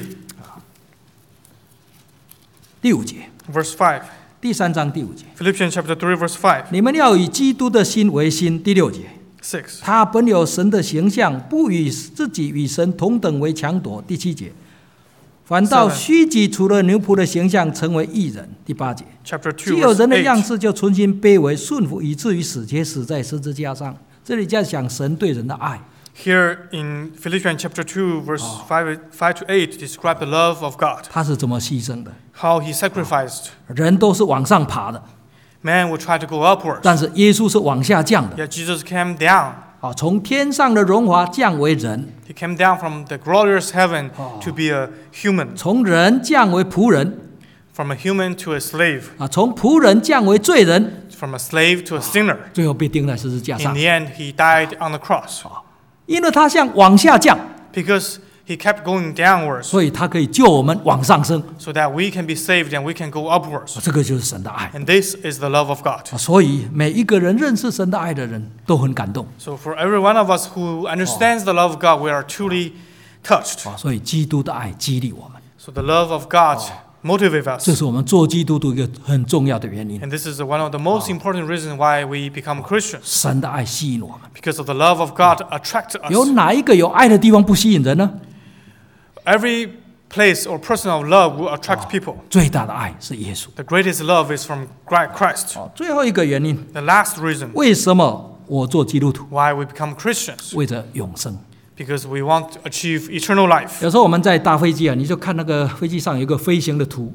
第5节， verse 5. 第3章第5节， Philippians chapter 3, verse 5, 你们要以基督的心为心。第6节， 6. 他本有神的形象，不以自己与神同等为强夺。第7节，反倒虚己，除了奴仆的形象，成为义人。第8节， Chapter 2, 既有 verse 人的样 8. 式，就存心卑微顺服，以至于死，且死在十字架上。这里在讲神对人的爱。 Here in Philippians chapter 2, verse 5 to 8, describe the love of God, 他是怎么牺牲的？ how He sacrificed. 人都是往上爬的， Man will try to go upwards, 但是耶稣是往下降的。 yet Jesus came down. 从天上的荣华降为人， He came down from the glorious heaven to be a human, 从人降为仆人， from a human to a slave, 从仆人降为罪人， from a slave to a sinner. 最后被钉在十字架 In 上。 the end, He died on the cross. 因为他向往下降， Because He kept going downwards, 所以他可以救我们往上升。 so that we can be saved and we can go upwards. 这个就是神的爱。 And this is the love of God. 所以每一个人认识神的爱的人都很感动。 So for every one of us who understands the love of God, we are truly touched. 所以基督的爱激励我们， So the love of God motivates 这 us. 是我们做基督徒一个很重要的原因。 And this is one of the most important reasons why we become Christians. 神的爱吸引我们， Because of the love of God attracts 有 us. 哪一个有爱的地方不吸引人呢？ Every place or person of love will attract people. 最大的爱是耶稣。 The greatest love is from Christ. 最后一个原因， The last reason 为什么我做基督徒？ why we become Christians. 为着永生。 Because we want to achieve eternal life. 有时候我们在搭飞机啊，你就看那个飞机上有一个飞行的图，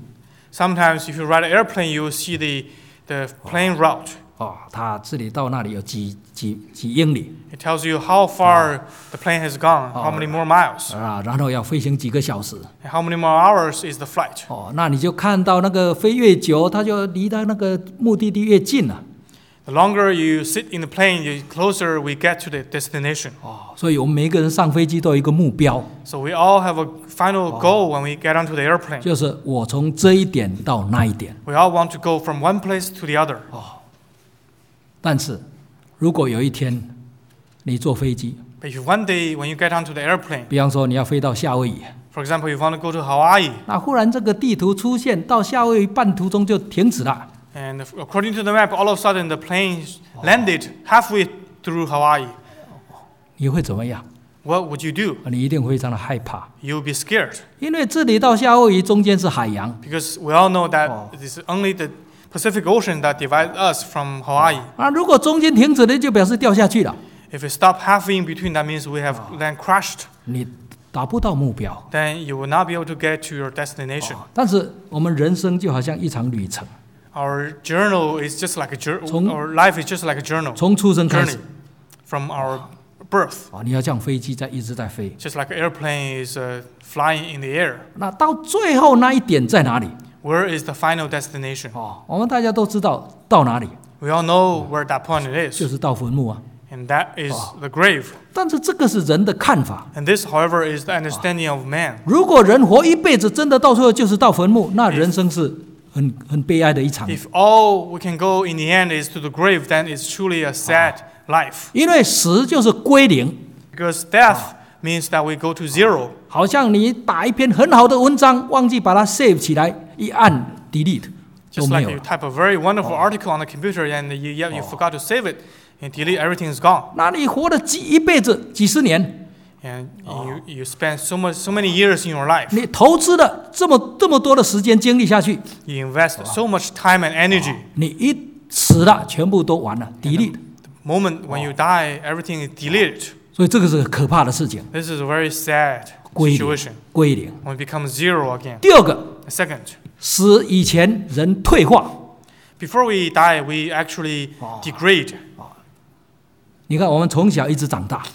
Sometimes if you ride an airplane, you will see the plane route. 它这里到那里有几英里 It tells you how far the plane has gone, how many more miles, 然后要飞行几个小时 and how many more hours is the flight. 那你就看到那个飞越久，它就离到那个目的地越近了 The longer you sit in the plane, the closer we get to the destination. 所以我们每一个人上飞机都有一个目标， So we all have a final goal when we get onto the airplane. 就是我从这一点到那一点。 We all want to go from one place to the other. 但是如果有一天你坐飞机， But if one day when you get onto the airplane, 比方说你要飞到夏威夷， for example, you want to go to Hawaii, 那忽然这个地图出现到夏威夷半途中就停止了， and according to the map, all of a sudden the plane landed halfway through Hawaii. 你会怎么样？ What would you do? 你一定非常的害怕， You'll be scared 因为这里到夏威夷中间是海洋 because we all know that it is only the Pacific Ocean that divides us from Hawaii. 如果中间停止了，就表示掉下去了， If we stop halfway in between, that means we have then crashed. 你达不到目标。 Then you will not be able to get to your destination. 但是我们人生就好像一场旅程， Our journal is just like a our life is just like a journal 从出生开 journey 始 from our birth. 你要像飞机在一直在飞， Just like an airplane is flying in the air. 那到最后那一点在哪里？ Where is the final destination? 我们大家都知道到哪里， We all know where that point it 就 is, 是到坟墓啊。 and that is the grave. 但是这个是人的看法。 And this, however, is the understanding of man. 如果人活一辈子，真的到最后就是到坟墓，那人生是很悲哀的一场。 If all we can go in the end is to the grave, then it's truly a sad life. 因为死就是归零， Because death means that we go to zero. 好像你打一篇很好的文章，忘记把它 save 起来，一按 delete 都 Just 没 like 有 you 了。 type a very wonderful article on the computer and you forgot to save it and delete, everything is gone. 那你活了一辈子几十年， And you spend so many years in your life. 你投资了这么多的时间精力下去， You invest so much time and energy. 你一死了，全部都完了 delete。 The moment when you die, everything is deleted. 所以这个是可怕的事情， This is a very sad 归零 situation 归零。 when it becomes zero again. 第二个， Second, 死以前人退化。 before we die, we actually degrade. 你看，我们从小一直长大，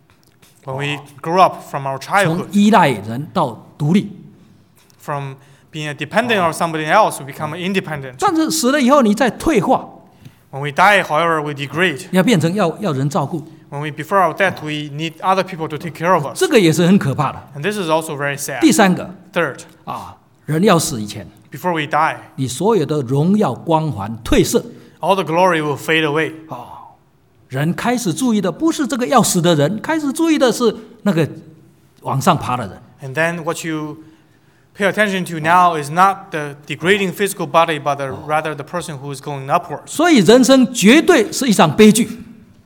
When we grow up from our 从 childhood, 依赖人到独立， from being a dependent on somebody else, we become independent. 但是死了以后你再退化， When we die, however, we degrade. 要变成要人照顾， When before our death, we need other people to take care of us. 这个也是很可怕的。 And this is also very sad. 第三个 Third, 人要死以前， before we die, 你所有的荣耀光环褪色。 all the glory will fade away. 人开始注意的不是这个要死的人，开始注意的是那个往上爬的人。 And then what you pay attention to now is not the degrading physical body, but rather the person who is going upwards. 所以人生绝对是一场悲剧。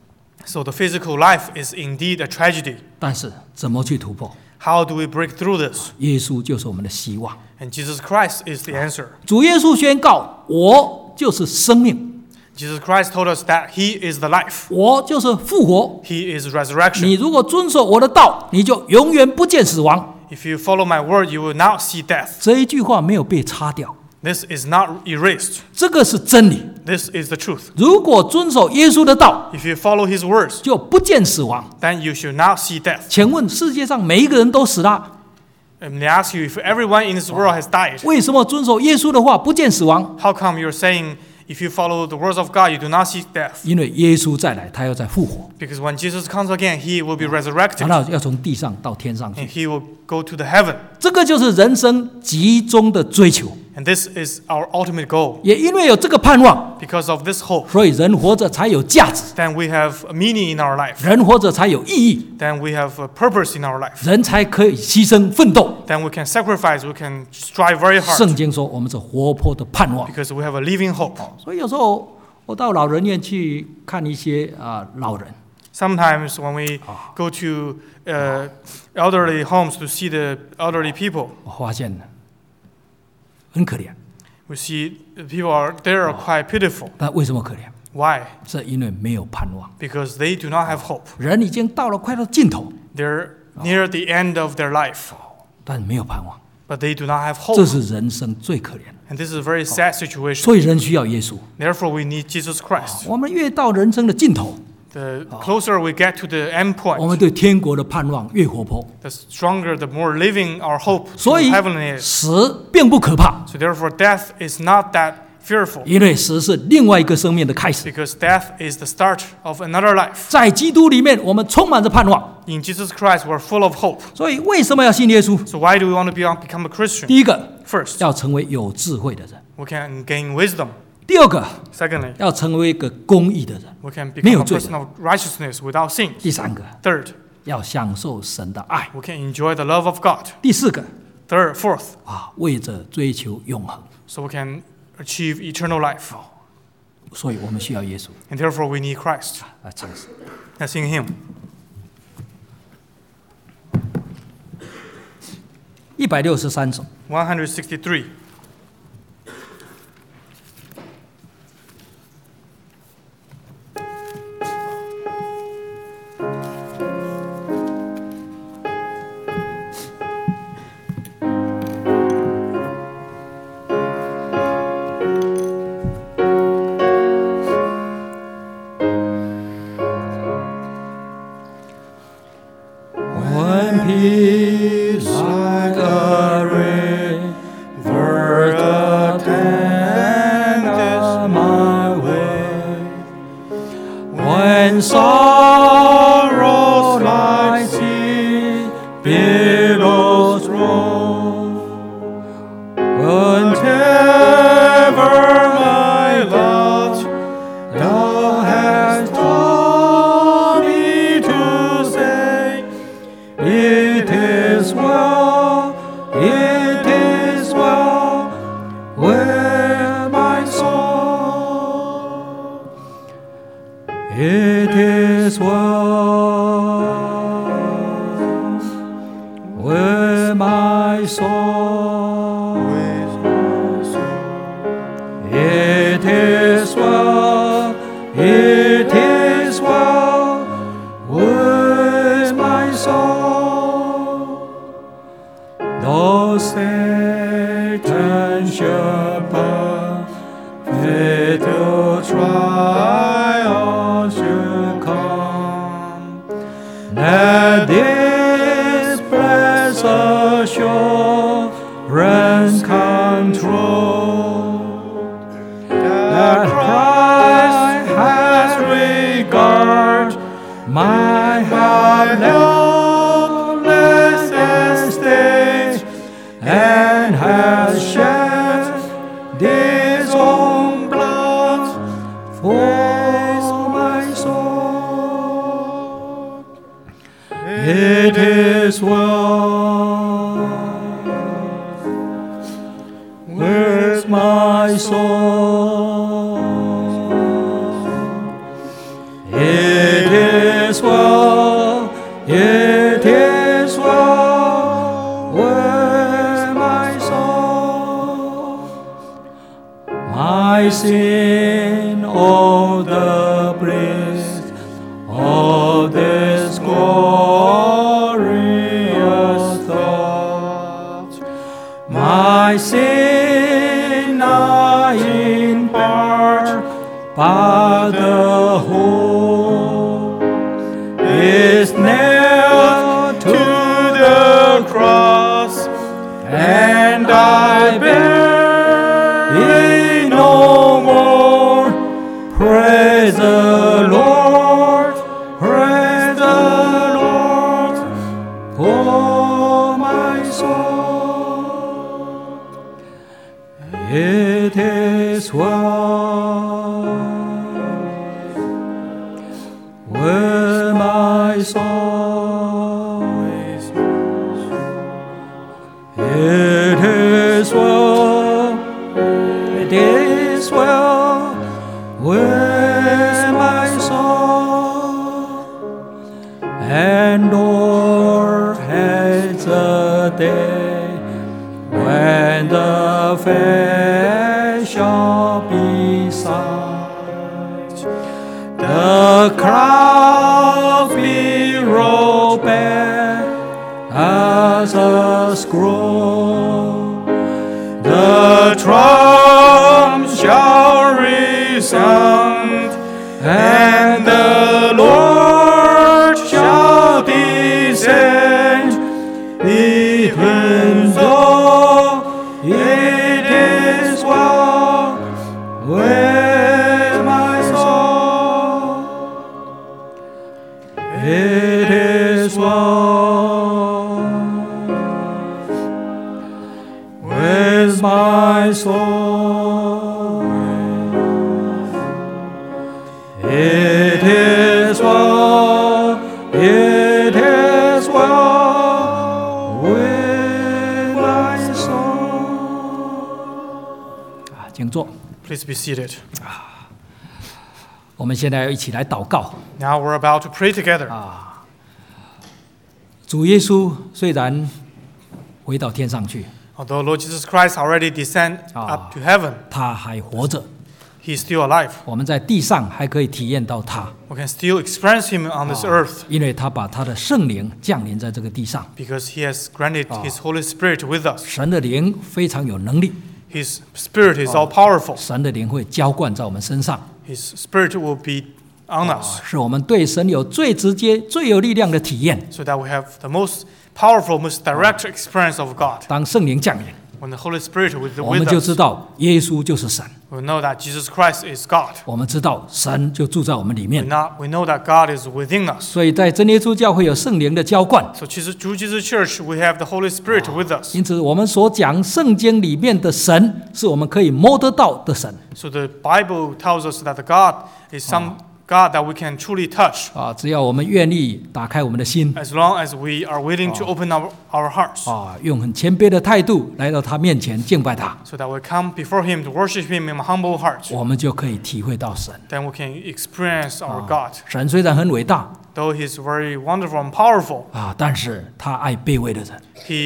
So the physical life is indeed a tragedy. 但是怎么去突破？ How do we break through this? 耶稣就是我们的希望。 And Jesus Christ is the answer. 主耶稣宣告：“我就是生命， Jesus Christ told us that He is the life. 我就是复活。 He is resurrection. 你如果遵守我的道，你就永远不见死亡。” If you follow my word, you will not see death. 这一句话没有被擦掉， This is not erased. 这个是真理。 This is the truth. 如果遵守耶稣的道， If you follow His words, 就不见死亡。 then you should not see death. 请问世界上每一个人都死了， And they ask you if everyone in this world has died. 为什么遵守耶稣的话不见死亡？ How come you're saying if you follow the words of God, you do not see death? 因为耶稣再来，他要再复活， Because when Jesus comes again, He will be resurrected 然后要从地上到天上去。 and He will go to the heaven. 这个就是人生集中的追求。 And this is our ultimate goal. 也因为有这个盼望， Because of this hope, 所以人活着才有价值， then we have a meaning in our life. 人活着才有意义， Then we have a purpose in our life. 人才可以牺牲奋斗。 Then we can sacrifice, we can strive very 圣 hard. 经说我们是活泼的盼望。 Because we have a living hope. 所以有时候我到老人院去看一些老人， Sometimes when we go to elderly homes to see the elderly people, 我发现很可怜。 we see the people are there are quite pitiful. 但为什么可怜？ Why? 是因为没有盼望。 Because they do not have hope. 人已经到了快到尽头， They're near the end of their life, 但没有盼望。 but they do not have 这 hope. 是人生最可怜的。 And this is a very sad situation. 所以人需要耶稣。 Therefore, we need Jesus Christ. 我们越到人生的尽头， The closer we get to the end 我们 point, 对天国的盼望越活泼。 the stronger, the more living our hope to 所以 heavenly is. 死并不可怕， So therefore, death is not that fearful, 因为死是另外一个生命的开始。 because death is the start of another life. 在基督里面，我们充满着盼望。 In Jesus Christ, we're full of hope. 所以为什么要信耶稣？ So why do we want to become a Christian? 第一个， First, 要成为有智慧的人； we can gain wisdom. 第二个， Secondly, 要成为一个公义的人； we can 没有 become a 罪的。 person of righteousness without sin. 第三个， Third, 要享受神的爱； we can enjoy the love of God. 第四个， Fourth, 为着追求永恒。 so we can achieve eternal life. 所以我们需要耶稣。 And therefore, we need Christ. 来唱诗。 Let's sing a hymn. 163首。 163. When peace like a river attendeth my way, when sorrow like sea billows roll, whatever my lot thou hast taught me to say, it is well with my soul. It is well with my soul. It is well, it is well with my soul. Though Satan should buffet, the trial should come, let this blessed assurance control, that Christ has regard my helpless estate, and has shed his own blood for my soul. It is well with my soul. It is well, it is well with my soul. My sin, oh, the bliss of this glorious thought. My sin I in part, but the whole is nailed to the cross, and I bear it no more. Praise the Lord, praise the Lord, oh my soul. It is well with my soul. It is well, it is well with my soul, and o'er has a day when the fair shall be sight, the clouds be rolled back as a scroll, It is well with my soul. It is well, it is well with my soul. 请坐。 Please be seated. 我们现在要一起来祷告。 Now we're about to pray together. 主耶稣虽然回到天上去， Although Lord Jesus Christ already descended up to heaven, 他还活着， He's still alive. 我们在地上还可以体验到他， We can still experience Him on this earth 因为他把他的圣灵降临在这个地上。 because He has granted His Holy Spirit with us. 神的灵非常有能力， His Spirit is all powerful. 神的灵会浇灌在我们身上， His Spirit will be on us 使我们对神有最直接、最有力量的体验。 so that we have the most powerful, most direct experience of God. 当圣灵降临， When the Holy Spirit is 我们 with 就知 us, 道耶稣就是神， we know that Jesus Christ is God. 我们知道神就住在我们里面。 We know that God is within us. 所以在真耶稣教会有圣灵的浇灌， So through Jesus Church, we have the Holy Spirit with us. 因此我们所讲圣经里面的神，是我们可以摸得到的神。 So the Bible tells us that the God is some God that we can truly touch 只要我们愿意打开我们的心， as long as we are willing to open our hearts 用很谦卑的态度来到他面前敬拜他， so that we come before Him to worship Him in a humble heart. 我们就可以体会到神。 Then we can experience our God. 神虽然很伟大 Though He's very wonderful and powerful, 但是他爱卑微的人。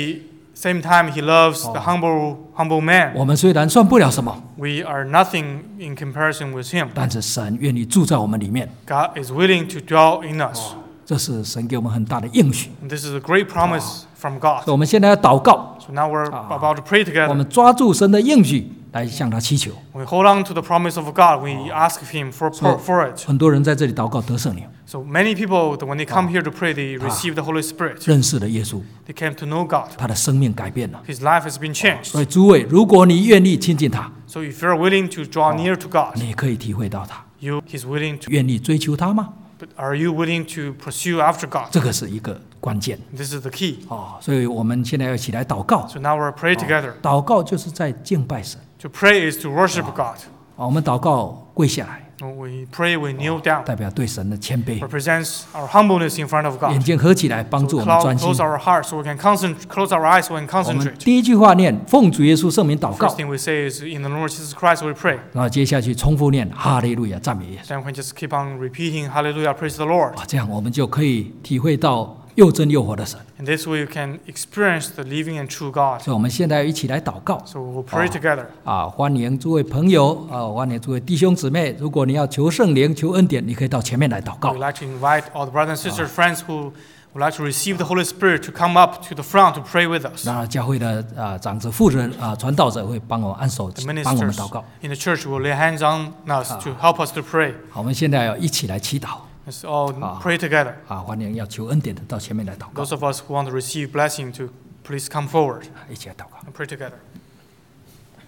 same time He loves the humble man. 我们虽然算不了什么， We are nothing in comparison with Him. 但是神愿意住在我们里面， God is willing to dwell in us. 这是神给我们很大的应许。 And this is a great promise from 所 God. 以我们现在要祷告， So now we're about to pray 我 together. 们抓住神的应许来向他祈求。 We hold on to the promise of God. We ask Him for it. 很多人在这里祷告得圣灵， So many people, when they come here to pray, they receive the Holy Spirit. 认识了耶稣， They came to know God. 他的生命改变了。 His life has been changed. 所以诸位，如果你愿意亲近他， So if you're willing to draw near to God, 你可以体会到他。 He's willing to. 愿意追求他吗？ But are you willing to pursue after God? 这个是一个关键。 This is the key. 所以我们现在要一起来祷告。 So now we're pray together. 祷告就是在敬拜神。 To pray is to worship God. 我们祷告跪下来， When we pray, we kneel down. 代表对神的谦卑。 Represents our humbleness in front of 眼 God. 睛合起来，帮助我们专心 Close。our hearts so we can close our eyes so we can 我们 concentrate. 第一句话念奉主耶稣圣名祷告 First，thing we say is, in the Lord Jesus Christ we pray. 然后接下去重复念哈利路亚赞美耶稣。 Then we can just keep on repeating, Hallelujah, praise the Lord. 这样我们就可以体会到又真又活的神。 In this way, you can experience the living and true God. 所以我们现在一起来祷告。 So we'll pray together. 欢迎诸位朋友，欢迎诸位弟兄姊妹。如果你要求圣灵、求恩典，你可以到前面来祷告 We'd。like to invite all the brothers and sisters, friends who would like to receive the Holy Spirit to come up to the front to pray with us. 那教会的长子、负责人传道者会帮我们按手， The 帮我们 ministers 祷告。 in the church will lay hands on us to help us to pray. 好，我们现在要一起来祈祷。 Let's all pray together. 欢迎要求恩典的到前面来祷告 Those，of us who want to receive blessing to please come forward 一起来祷告。 and pray together.